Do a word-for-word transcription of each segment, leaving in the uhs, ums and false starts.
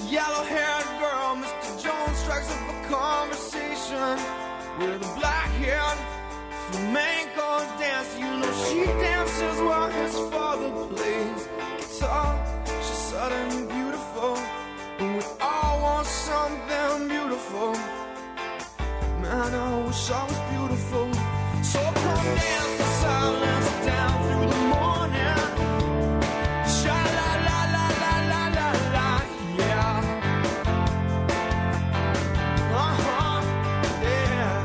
yellow-haired girl, Mister Jones strikes up a conversation with a black-haired flamenco dancer. You know she dances while his father plays guitar. She's sudden and beautiful, and we all want something beautiful. Man, I wish I was beautiful. So come dance the silence down through the morning. Sha-la-la-la-la-la-la-la, yeah. Uh-huh, yeah.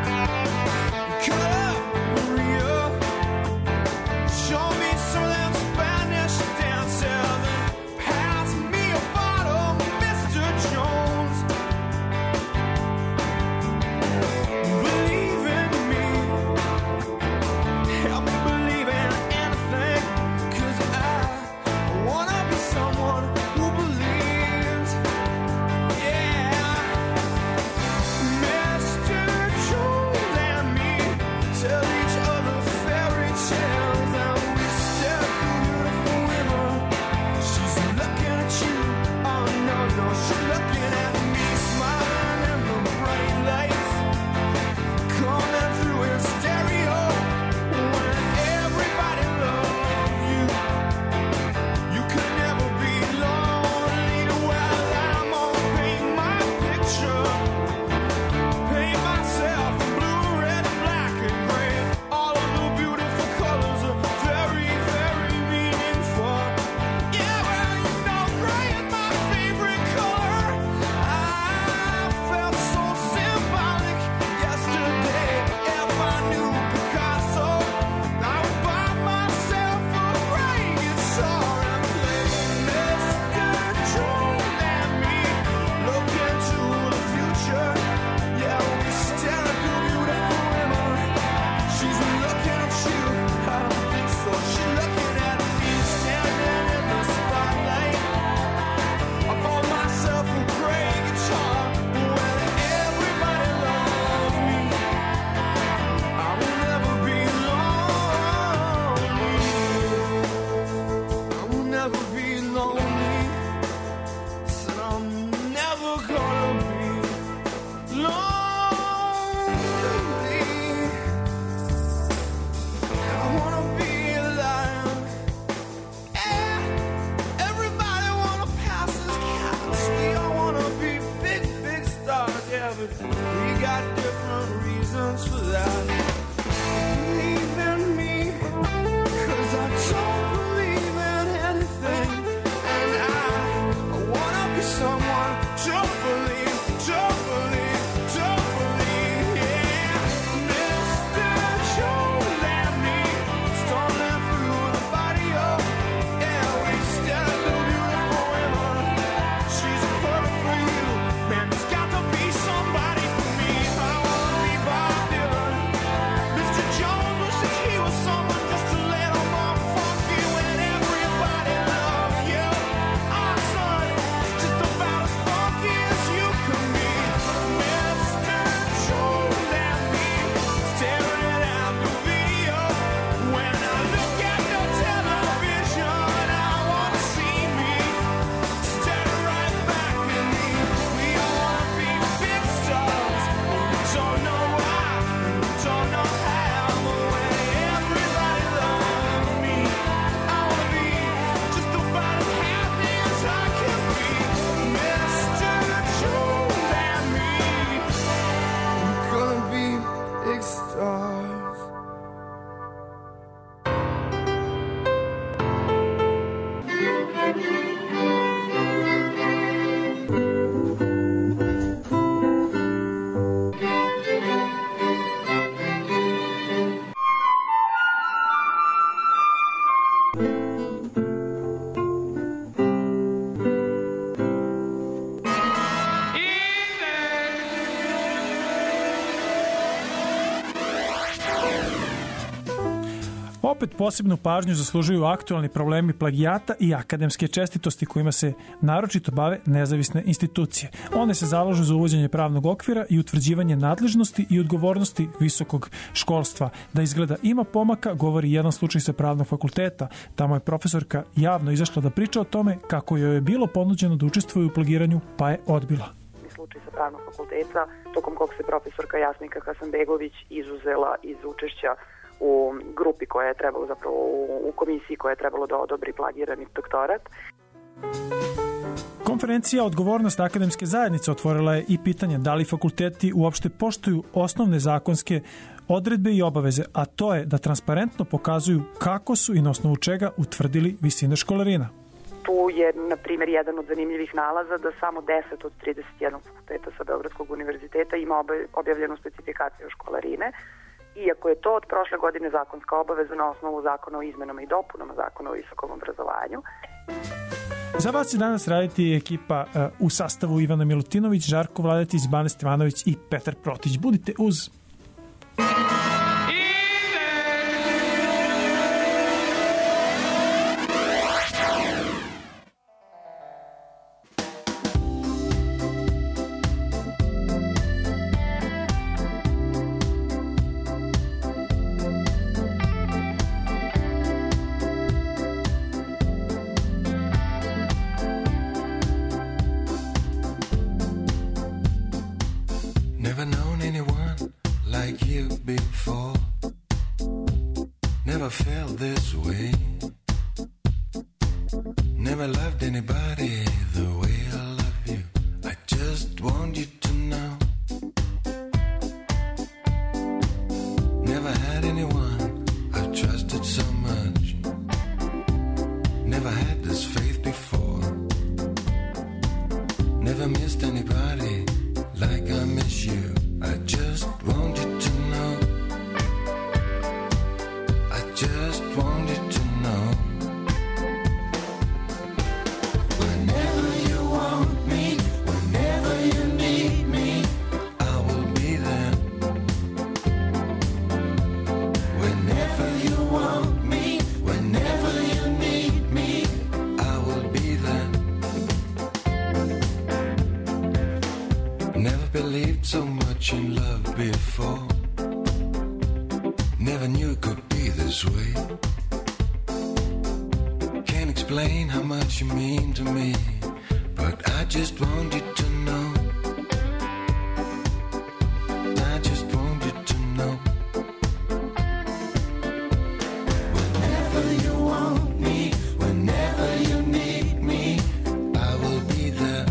Come up, Maria. Show me some of them Spanish dances. Pass me a bottle, Mister Jones. Believe in me. Help me believe in anything. 'Cause I wanna be someone who believes. Yeah. Mister Jones and me tell each other fairy tales, and we stare at beautiful women. She's looking at you. Oh no, no, she's looking at me, smiling in the bright lights coming through in stereo. When everybody loves you, you could never be lonely. Well, I'm gonna paint my picture, paint myself in blue, red, black, and gray. All of the beautiful colors are very, very meaningful. Yeah, well, you know, gray is my favorite color. I felt so symbolic yesterday. If I knew Picasso, I would buy myself a gray guitar and play Mister Jones and me. Look into the future. Yeah, we stare at the beautiful women. She's looking at you. I don't think so. She's looking at me, standing in the spotlight. I bought myself a gray guitar. When everybody loves me, I will never be lonely. I will never be lonely. Said I'm never gonna be lonely. I wanna be alive. Yeah. Everybody wanna pass this cast. We all wanna be big, big stars. Yeah, but we got different reasons for that. Believe in me, 'cause I don't believe in anything. And I, I wanna be someone to believe, to believe, to believe. Yeah, Mister Jones and me, stumbling through the barrio. Yeah, we stare at the beautiful women. She's perfect for you. Man, there's got to be somebody for me. I wanna be Bob Dylan. Mister Jones wishes he was someone just a little more funky when everybody loves you. Our son is just about as funky as you can be. Mister Jones and me, staring at the video. When I look at the television, I wanna see me staring right back at me. We all wanna be big stars, but we don't know why, we don't know how. But when everybody loves me, I wanna be just about as happy as I can be. Mister Jones and me, we're gonna be big stars. Well, Opet posebnu pažnju zaslužuju aktualni problemi plagijata i akademske čestitosti kojima se naročito bave nezavisne institucije. One se zalažu za uvođenje pravnog okvira i utvrđivanje nadležnosti i odgovornosti visokog školstva. Da izgleda ima pomaka, govori jedan slučaj sa pravnog fakulteta. Tamo je profesorka javno izašla da priča o tome kako joj je bilo ponuđeno da učestvuje u plagiranju, pa je odbila. Slučaj sa pravnog fakulteta, tokom kog se profesorka Jasmika Hasanbegović izuzela iz učešća u grupi koja je trebalo, zapravo u komisiji koja je trebalo da odobri plagirani doktorat. Konferencija Odgovornost akademske zajednice otvorila je i pitanje da li fakulteti uopšte poštuju osnovne zakonske odredbe i obaveze, a to je da transparentno pokazuju kako su i na osnovu čega utvrdili visine školarina. Tu je, na primjer, jedan od zanimljivih nalaza da samo deset od trideset jedan fakulteta sa Beogradskog univerziteta ima objavljenu specifikaciju školarine, iako je to od prošle godine zakonska obaveza na osnovu zakona o izmenama i dopunama zakona o visokom obrazovanju. Za vas će danas raditi ekipa uh, u sastavu Ivana Milutinović, Žarko Vladetić, Bane Stevanović i Petar Protić. Budite uz... Never known anyone like you before. Never felt this way. Never loved anybody the way I love you. I just want you to know. Never had anyone I've trusted so much. Never had this faith before. Never missed anybody like I miss you. I just want you to know. I just want you to know. Whenever you want me, whenever you need me, I will be there. Whenever you want me, whenever you need me, I will be there. Never believed so much in love before. Never knew it could be this way. Can't explain how much you mean to me, but I just want you to know. I just want you to know. Whenever you want me, whenever you need me, I will be there.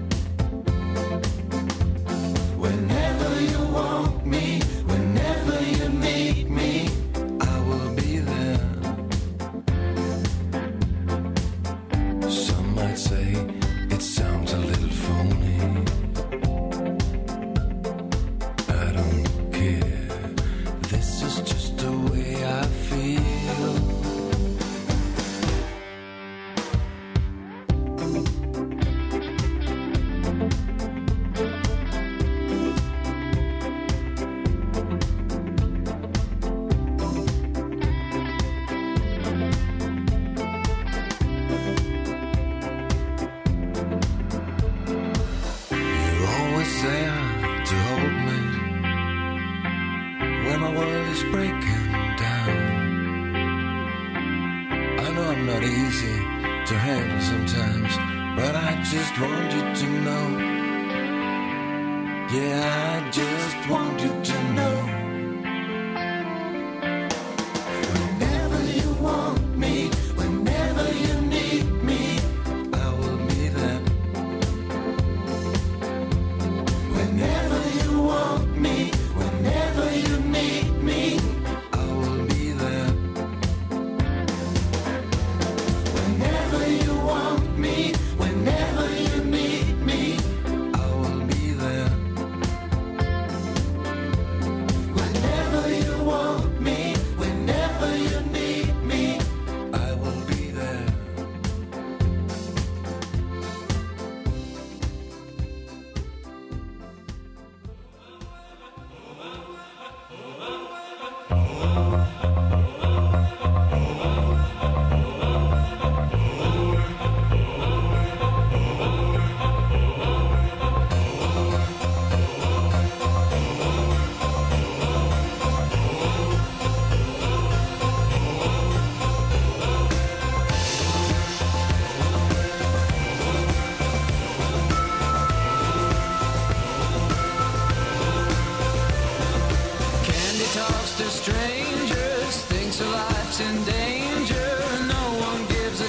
Whenever you want me, whenever you need me, I will be there. Some might say it sounds a little phony. I don't care. This is just the way I feel. You're always there to hold me when my world is breaking down. I know I'm not easy to handle sometimes, but I just want you to know. Yeah, I just want you to know. Whenever you want me, whenever you need me, I will be there. Whenever you want me, whenever you need me, I will be there. Whenever you want me, whenever you need me, I will be there.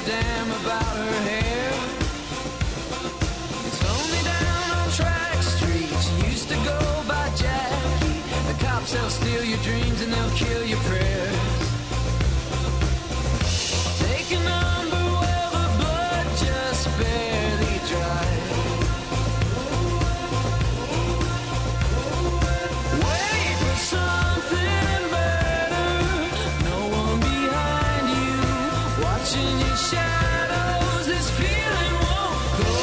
a damn about her hair. It's only down on track streets. You used to go by Jackie. The cops, they'll steal your dreams and they'll kill your prayers. Take a number where the blood just barely dries. Wait for something better. No one behind you, watching your shadows. This feeling won't go.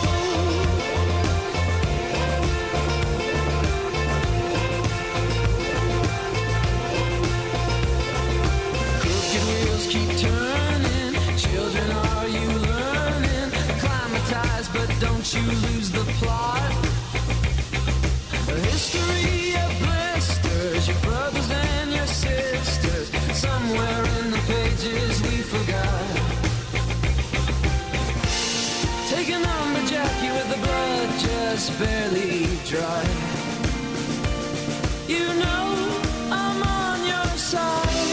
Crooked wheels keep turning. Children, are you learning? Acclimatize, but don't you lose the plot. A history of blisters, your brothers and your sisters. Somewhere in the pages we forgot. Take a number, Jackie, with the blood just barely dry. You know I'm on your side.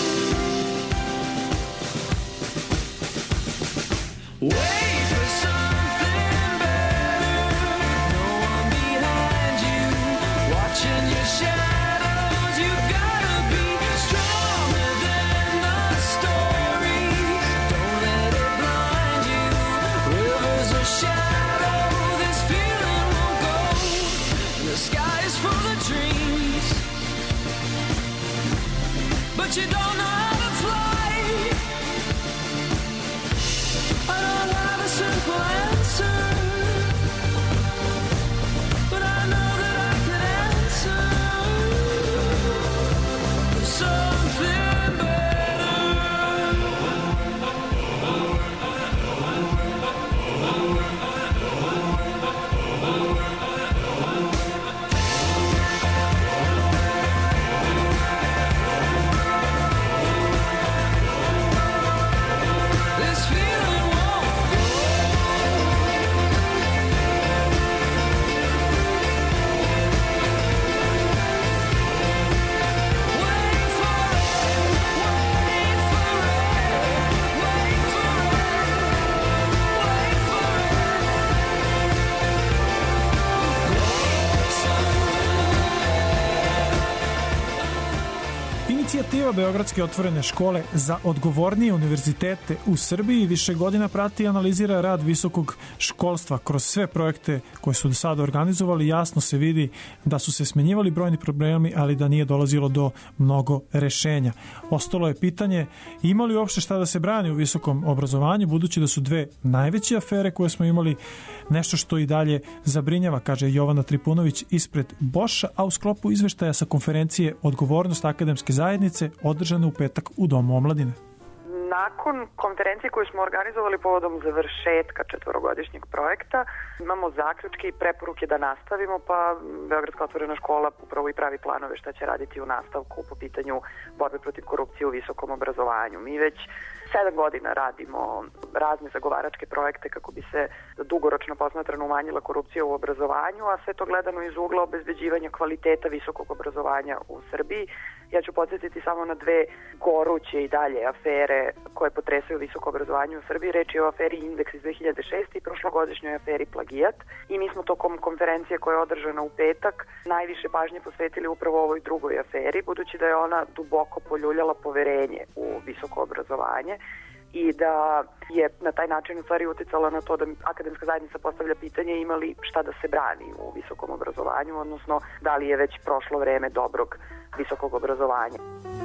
Wait for something better. No one behind you, watching your shadows. You gotta be stronger than the stories. Don't let it blind you. Rivers of shadow, this feeling won't go. And the sky is full of dreams, but you don't know how to fly. I don't have a simple answer, but I know that I can answer something better. This feeling won't go. Wait for it, wait for it, wait for it, wait for Inicijativa Beogradske otvorene škole za odgovornije univerzitete u Srbiji više godina prati i analizira rad visokog školstva. Kroz sve projekte koje su do sada organizovali jasno se vidi da su se smenjivali brojni problemi, ali da nije dolazilo do mnogo rešenja. Ostalo je pitanje ima li uopšte šta da se brani u visokom obrazovanju, budući da su dve najveće afere koje smo imali nešto što i dalje zabrinjava, kaže Jovana Tripunović ispred Boša, a u sklopu izveštaja sa konferencije Odgovornost akademske zajednice održane u petak u Domu omladine. Nakon konferencije koju smo organizovali povodom završetka četvorogodišnjeg projekta, imamo zaključke i preporuke da nastavimo, pa Beogradska otvorena škola upravo i pravi planove šta će raditi u nastavku po pitanju borbe protiv korupcije u visokom obrazovanju. Mi već sedam godina radimo razne zagovaračke projekte kako bi se dugoročno posmatrano umanjila korupcija u obrazovanju, a sve to gledano iz ugla obezbeđivanja kvaliteta visokog obrazovanja u Srbiji. Ja ću podsjetiti samo na dve goruće i dalje afere koje potresaju visoko obrazovanje u Srbiji. Reč je o aferi Indeks iz dve hiljade šeste i prošlogodišnjoj aferi Plagijat. I mi smo tokom konferencije koja je održana u petak najviše pažnje posvetili upravo ovoj drugoj aferi, budući da je ona duboko poljuljala poverenje u visoko obrazovanje i da je na taj način u stvari uticala na to da akademska zajednica postavlja pitanje ima li šta da se brani u visokom obrazovanju, odnosno da li je već prošlo vreme dobrog visokog obrazovanja.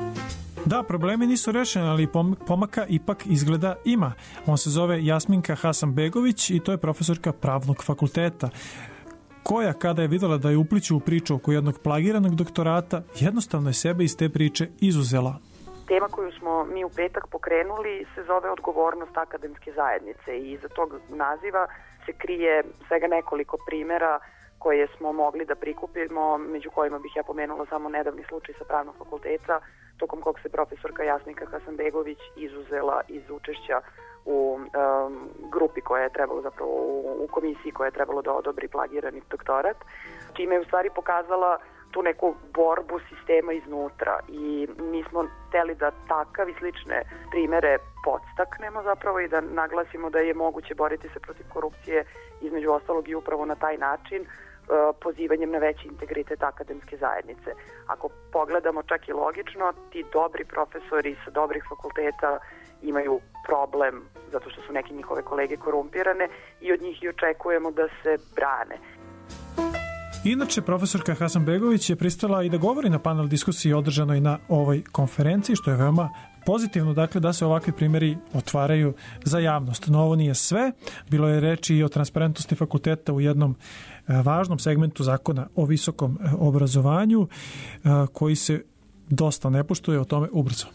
Da, problemi nisu rešeni, ali pomaka ipak izgleda ima. On se zove Jasminka Hasanbegović i to je profesorka pravnog fakulteta, koja kada je videla da je upliću u priču oko jednog plagiranog doktorata, jednostavno je sebe iz te priče izuzela. Tema koju smo mi u petak pokrenuli se zove Odgovornost akademske zajednice i iza tog naziva se krije svega nekoliko primera koje smo mogli da prikupimo, među kojima bih ja pomenula samo nedavni slučaj sa pravnog fakulteta, tokom kog se profesorka Jasminka Hasanbegović izuzela iz učešća u um, grupi koja je trebalo, zapravo u, u komisiji koja je trebalo da odobri plagirani doktorat, čime je u stvari pokazala tu neku borbu sistema iznutra i mi smo hteli da takav i slične primere podstaknemo zapravo i da naglasimo da je moguće boriti se protiv korupcije između ostalog i upravo na taj način, pozivanjem na veći integritet akademske zajednice. Ako pogledamo čak i logično, ti dobri profesori sa dobrih fakulteta imaju problem zato što su neki njihove kolege korumpirane i od njih i očekujemo da se brane. Inače, profesorka Hasanbegović je pristala i da govori na panel diskusiji održanoj na ovoj konferenciji, što je veoma pozitivno, dakle, da se ovakvi primjeri otvaraju za javnost. No ovo nije sve. Bilo je reči i o transparentnosti fakulteta u jednom važnom segmentu zakona o visokom obrazovanju koji se dosta ne poštuje, o tome ubrzo.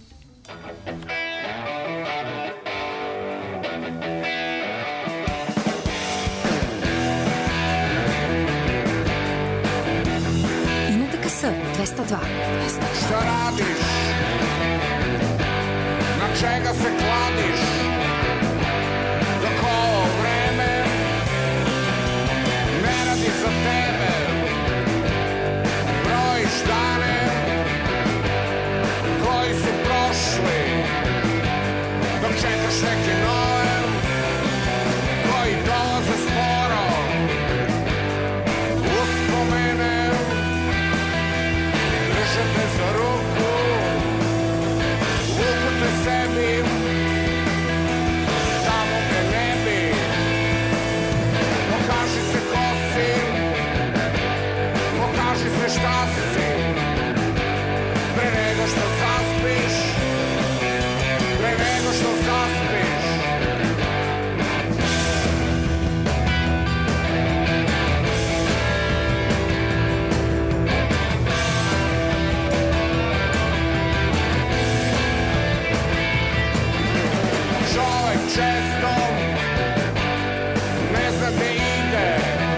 dvesta dva. Šta radiš? Na čega se kladiš? Dok ovo vreme ne radi za tebe. Brojiš dane koji su prošli, dok čekaš neke nove koji dolaze sporo. Uspomene držate za ruku, vuku te sebi, tamo gde ne bi. Pokaži se ko si, pokaži se šta si, pre nego što zaspiš, pre nego što zaspiš. Često ne zna gde ide,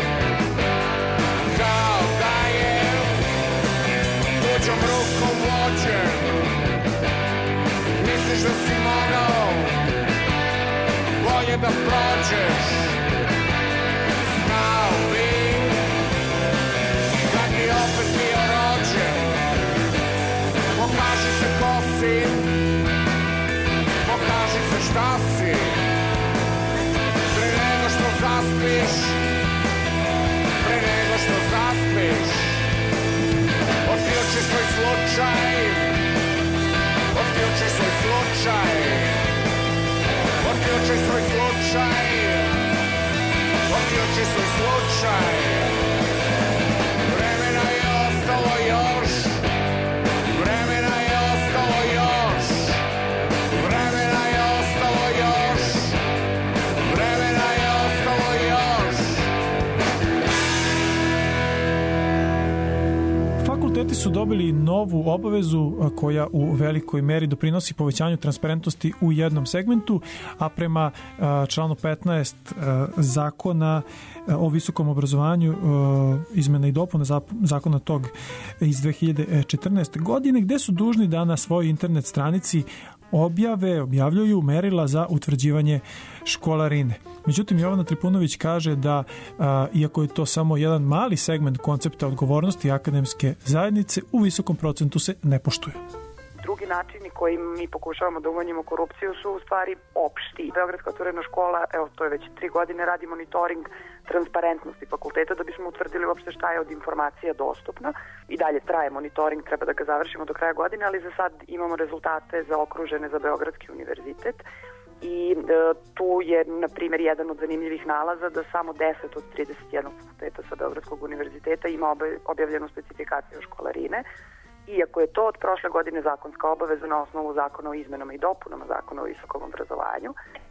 kao da je tuđom rukom vođen. Misliš da si mogao bolje da prođeš, znao bi kad bi opet bio rođen. Pokaži se ko si, pokaži se šta si, pre nego što zaspiš, pre nego što zaspiš. Otključi svoj slučaj, otključi svoj slučaj, otključi svoj slučaj, otključi svoj slučaj. Vremena je ostalo još, vremena je ostalo još, vremena je ostalo još, vremena je ostalo još. Fakulteti su dobili novu obavezu koja u velikoj meri doprinosi povećanju transparentnosti u jednom segmentu, a prema članu petnaest zakona o visokom obrazovanju, izmena i dopuna zakona tog iz dve hiljade četrnaeste. godine, gde su dužni da na svojoj internet stranici objave, objavljuju merila za utvrđivanje školarine. Međutim, Jovana Tripunović kaže da, a, iako je to samo jedan mali segment koncepta odgovornosti akademske zajednice, u visokom procentu se ne poštuje. Drugi načini kojim mi pokušavamo da umanjimo korupciju su u stvari opšti. Beogradska otvorena škola, evo to je već tri godine, radi monitoring transparentnosti fakulteta da bismo utvrdili uopšte šta je od informacija dostupna. I dalje traje monitoring, treba da ga završimo do kraja godine, ali za sad imamo rezultate zaokružene za Beogradski univerzitet. I e, tu je, na primjer, jedan od zanimljivih nalaza da samo deset od trideset jednog fakulteta sa Beogradskog univerziteta ima objavljenu specifikaciju školarine. Iako je to od prošle godine zakonska obaveza na osnovu zakona o izmenama i dopunama zakona o visokom obrazovanju.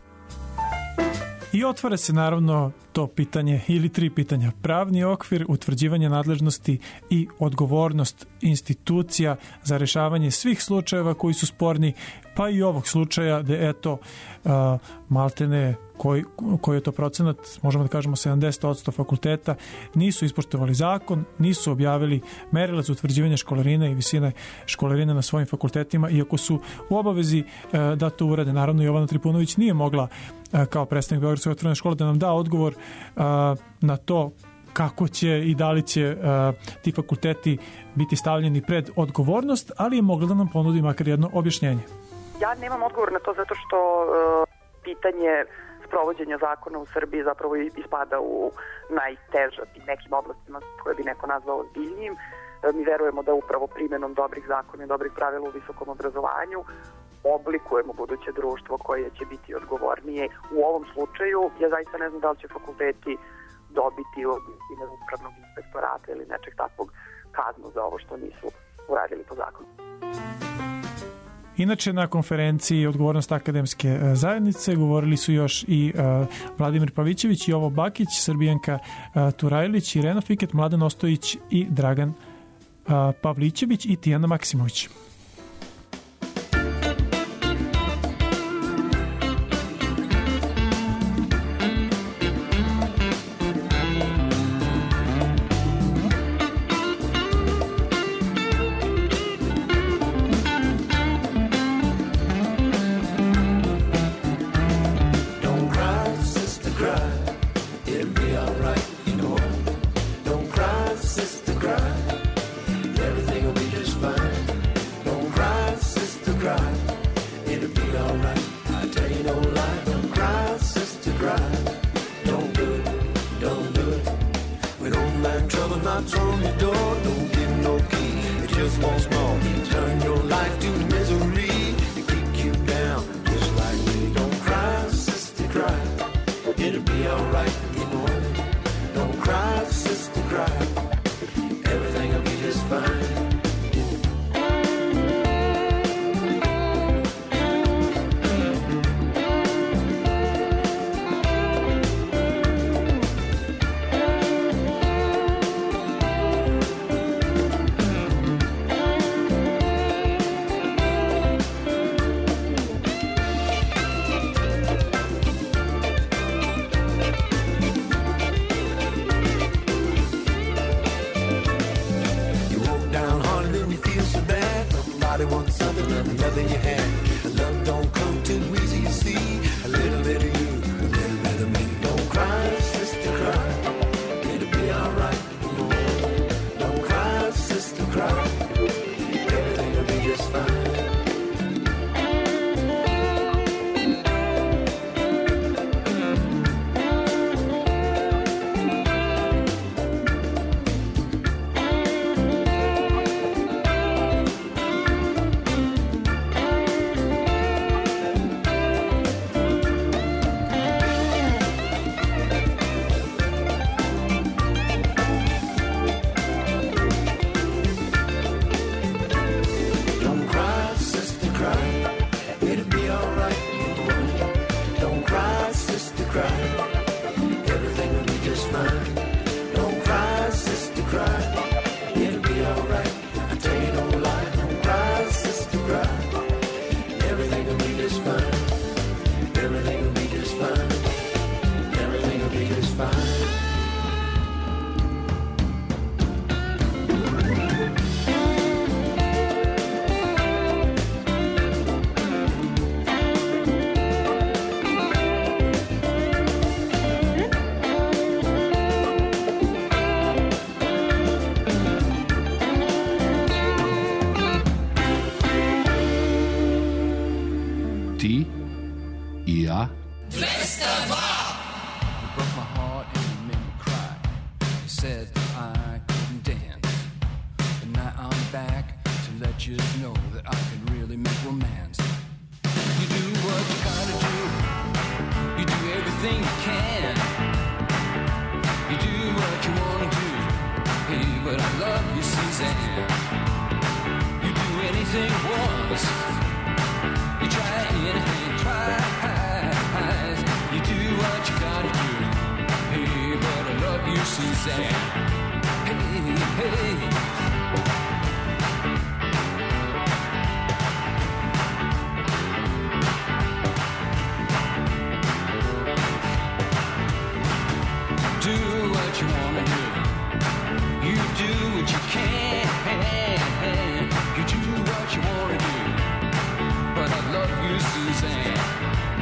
I otvara se naravno to pitanje ili tri pitanja. Pravni okvir, utvrđivanje nadležnosti i odgovornost institucija za rešavanje svih slučajeva koji su sporni, pa i ovog slučaja gde eto uh, maltene koji, koji je to procenat, možemo da kažemo sedamdeset posto fakulteta, nisu ispoštovali zakon, nisu objavili merila za utvrđivanje školarine i visine školarine na svojim fakultetima, iako su u obavezi uh, da to urade. Naravno, Jovana Tripunović nije mogla uh, kao predstavnik Beogradske otvorene škole da nam da odgovor uh, na to kako će i da li će uh, ti fakulteti biti stavljeni pred odgovornost, ali je mogla da nam ponudi makar jedno objašnjenje. Ja nemam odgovor na to zato što uh, pitanje sprovođenja zakona u Srbiji zapravo ispada u najteža i nekim oblastima koje bi neko nazvao ozbiljnijim. Uh, mi verujemo da upravo primjenom dobrih zakona i dobrih pravila u visokom obrazovanju oblikujemo buduće društvo koje će biti odgovornije. U ovom slučaju ja zaista ne znam da li će fakulteti dobiti od upravnog inspektorata ili nečeg takvog kaznu za ovo što nisu uradili po zakonu. Inače, na konferenciji Odgovornost akademske zajednice govorili su još i uh, Vladimir Pavićević, Jovo Bakić, Srbijanka uh, Turajlić, Irena Fiket, Mladen Ostojić i Dragan uh, Pavlićević i Tijana Maksimović.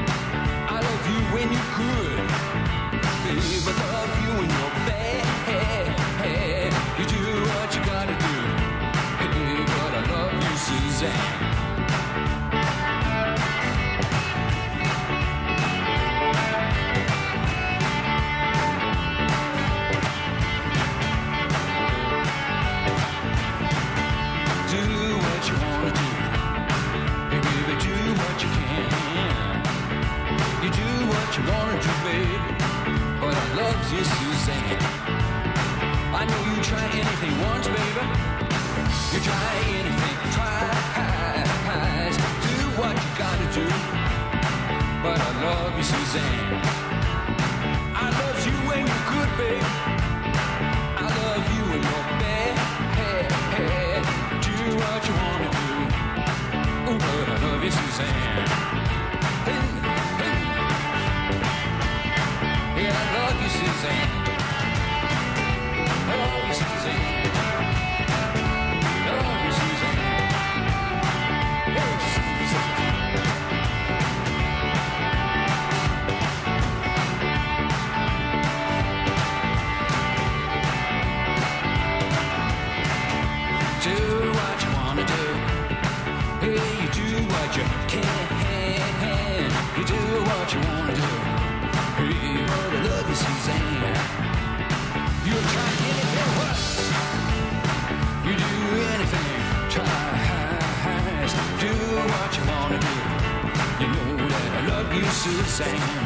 When you could, babe, I love you when you're bad. babe, but I love you, Suzanne. I know you try anything once, baby. You try anything twice. Do what you gotta do, but I love you, Suzanne. I love you when you're good, babe. I love you when you're bad. Do what you wanna do, ooh, but I love you, Suzanne. Hey, hey. Yeah, I love you, Suzanne. I love you, Suzanne. I love you, Suzanne. Hey, Suzanne. Do what you wanna do. Hey, you do what you can. You do what you wanna do. Hey, but I love you, Suzanne. You'll try anything, what? You do anything, try. Do what you wanna do. You know that I love you, Suzanne.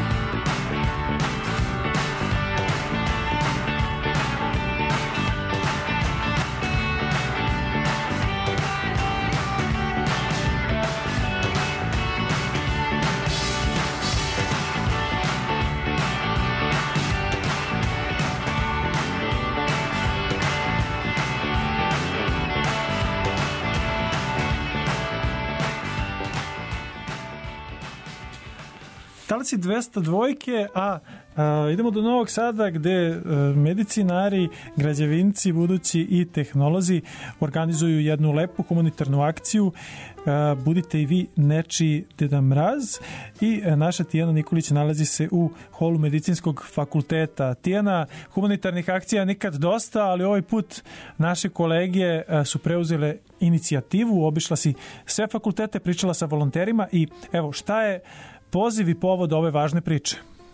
Talci dvesta dvojke, a, a idemo do Novog Sada gde a, medicinari, građevinci, budući i tehnolozi organizuju jednu lepu humanitarnu akciju. A, budite i vi nečiji Deda Mraz i a, naša Tijana Nikolić nalazi se u holu medicinskog fakulteta. Tijana, humanitarnih akcija nikad dosta, ali ovaj put naše kolege a, su preuzele inicijativu, obišla si sve fakultete, pričala sa volonterima i evo šta je poziv i povod ove važne priče?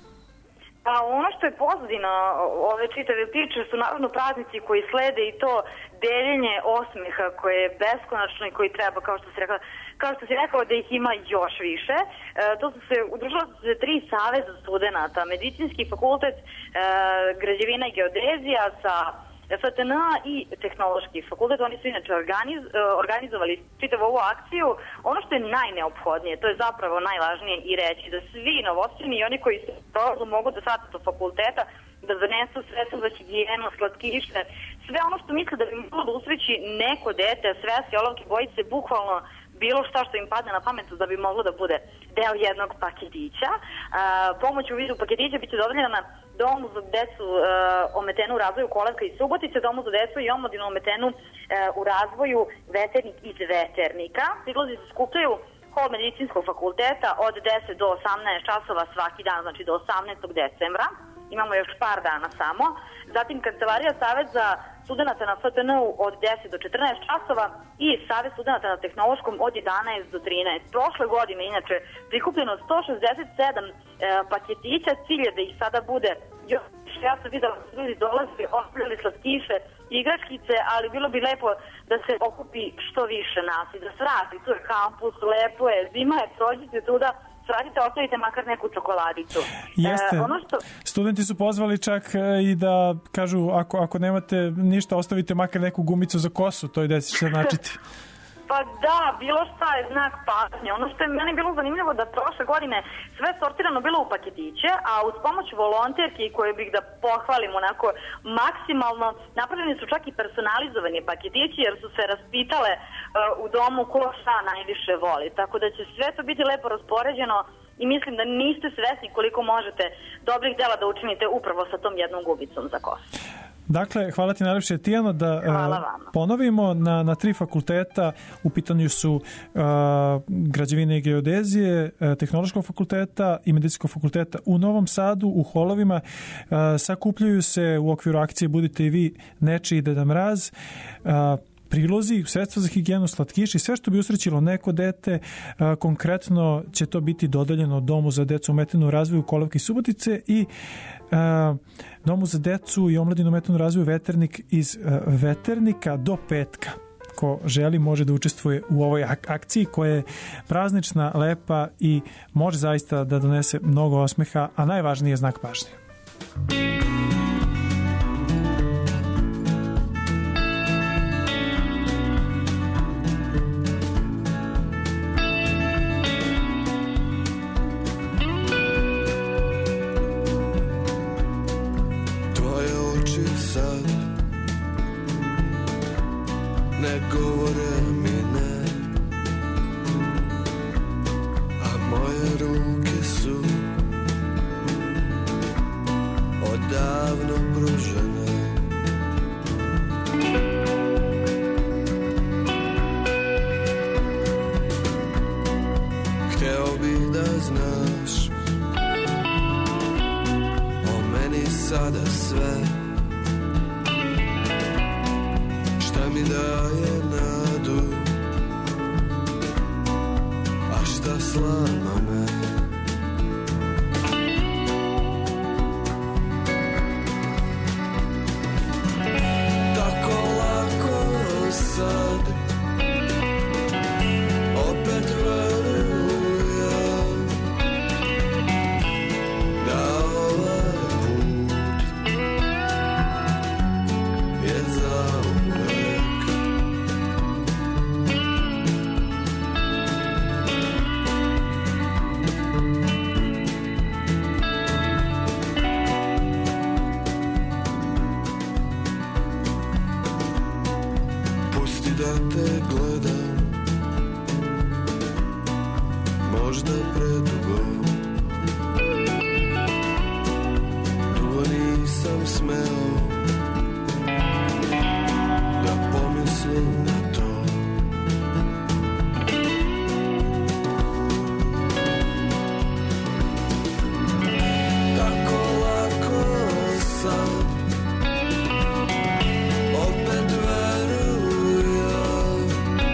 Pa ono što je pozadina ove čitave priče su naravno praznici koji slede i to deljenje osmeha koje je beskonačno i koji treba, kao što si rekla, kao što si rekao da ih ima još više. E, to su se, udružila su se tri saveza studenata, medicinski fakultet, e, građevina i geodezija sa F T N A i tehnološki fakultet. Oni su inače organiz, organizovali čitavu ovu akciju. Ono što je najneophodnije, to je zapravo najvažnije i reći, da svi Novosađani i oni koji se prolazu mogu da sate do fakulteta, da zanesu sredstva za higijenu, slatkiše, sve ono što misle da bi moglo da usreći neko dete, sveske, olovke, bojice, bukvalno bilo šta što im padne na pamet da bi moglo da bude deo jednog paketića. E, pomoć u vidu paketića biće dodeljena Domu za decu e, ometenu u razvoju Kolevka i Subotice, Domu za decu i omladinu ometenu e, u razvoju Veternik iz Veternika. Prilozi se skupljaju hol medicinskog fakulteta od deset do osamnaest časova svaki dan, znači do osamnaestog decembra. Imamo još par dana samo. Zatim Kancelarija Saveza studenata na F T N-u od deset do četrnaest časova i Savez studenata na tehnološkom od jedanaest do trinaest. Prošle godine, inače, prikupljeno sto šezdeset sedam e, paketića, cilje da ih sada bude još. Ja sam videla da ljudi dolazili, ostavljali slatkiše, igračkice, ali bilo bi lepo da se okupi što više nas i da svrati. Tu je kampus, lepo je, zima je, prođite tuda, sradite, ostavite makar neku čokoladicu. Jeste. E, ono što... Studenti su pozvali čak i da kažu, ako, ako nemate ništa, ostavite makar neku gumicu za kosu, to je da će se značiti. Pa da, bilo šta je znak pažnje. Ono što je meni bilo zanimljivo da prošle godine sve sortirano bilo u paketiće, a uz pomoć volonterki koje bih da pohvalim onako maksimalno, napravljeni su čak i personalizovani paketići jer su se raspitale uh, u domu ko šta najviše voli. Tako da će sve to biti lepo raspoređeno i mislim da niste svesni koliko možete dobrih dela da učinite upravo sa tom jednom gubicom za kosu. Dakle, hvala ti najlepše, Tijano, da uh, ponovimo na, na tri fakulteta. U pitanju su uh, građevine i geodezije, uh, tehnološkog fakulteta i medicinskog fakulteta u Novom Sadu, u holovima. Uh, sakupljaju se u okviru akcije Budite i vi nečiji Deda Mraz. Uh, prilozi, sredstva za higijenu, slatkiši, sve što bi usrećilo neko dete. A, konkretno će to biti dodeljeno Domu za decu ometenu u razvoju Kolevke i Subotice i a, Domu za decu i omladinu ometenu u razvoju Veternik iz a, Veternika do petka. ko želi može da učestvuje u ovoj ak- akciji koja je praznična, lepa i može zaista da donese mnogo osmeha, a najvažnije je znak pažnje. Opet verujem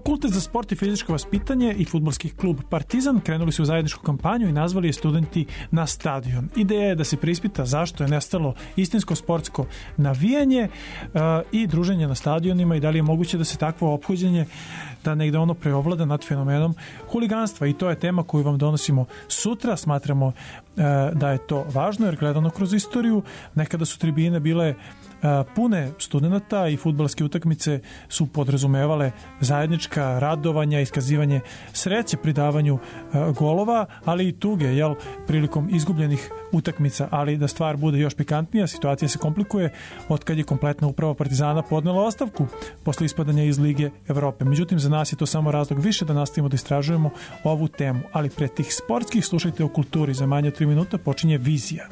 Fakultet za sport i fizičko vaspitanje i fudbalski klub Partizan krenuli su u zajedničku kampanju i nazvali je Studenti na stadion. Ideja je da se preispita zašto je nestalo istinsko sportsko navijanje uh, i druženje na stadionima i da li je moguće da se takvo ophođenje da negde ono preovlada nad fenomenom huliganstva, i to je tema koju vam donosimo sutra. Smatramo uh, da je to važno jer gledano kroz istoriju nekada su tribine bile pune studenata i fudbalske utakmice su podrazumevale zajednička radovanja, iskazivanje sreće pri davanju golova, ali i tuge, jel, prilikom izgubljenih utakmica. Ali da stvar bude još pikantnija, situacija se komplikuje otkad je kompletna uprava Partizana podnela ostavku posle ispadanja iz Lige Evrope. Međutim, za nas je to samo razlog više da nastavimo da istražujemo ovu temu. Ali pre tih sportskih slušajte o kulturi. Za manje od tri minuta počinje Vizija.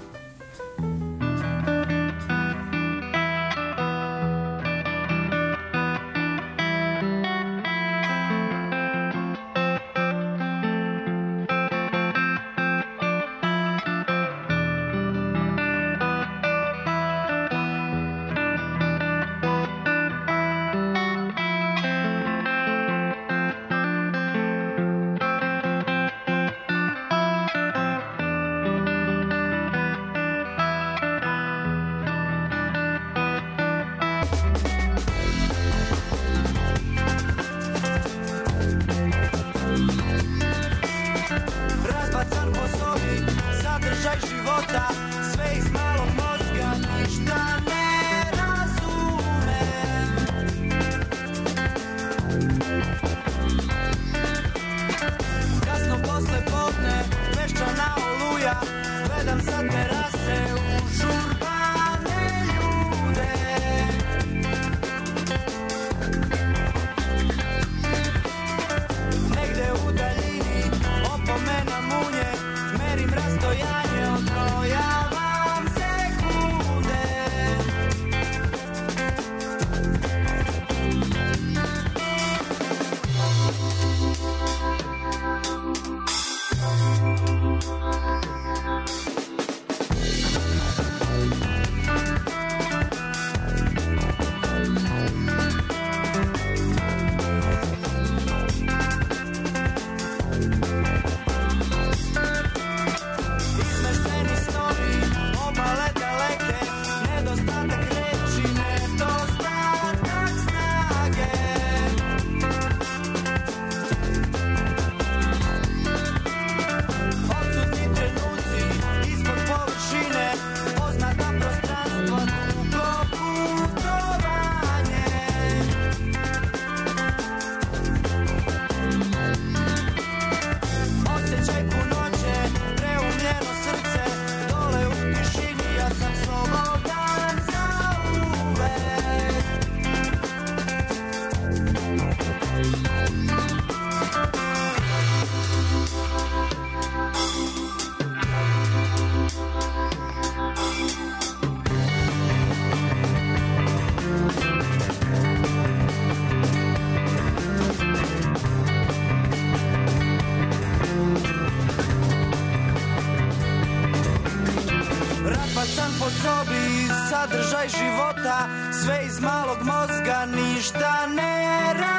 Sadržaj života, sve iz malog mozga, ništa ne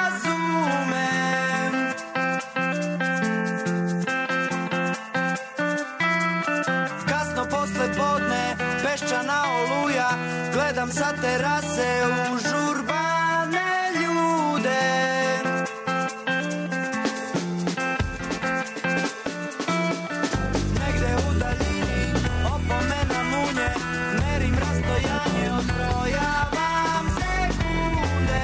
razumem. Kasno posle podne, peščana oluja, gledam sa terase užurbane ljude. Negde u daljini, opomena munje, merim rastojanje, odbrojavam sekunde.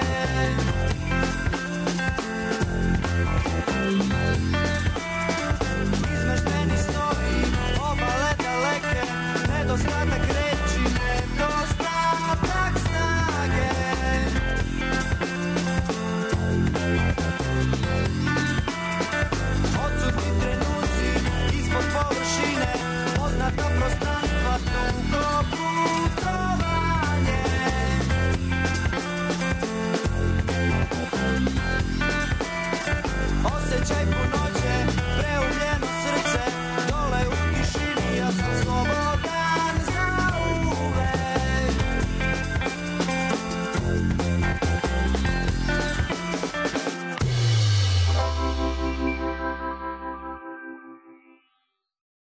Izmešteni snovi, obale daleke, nedostatak reči, nedostatak snage. Odsutni trenuci, ispod površine, poznata prostranstva, dugo putovanje.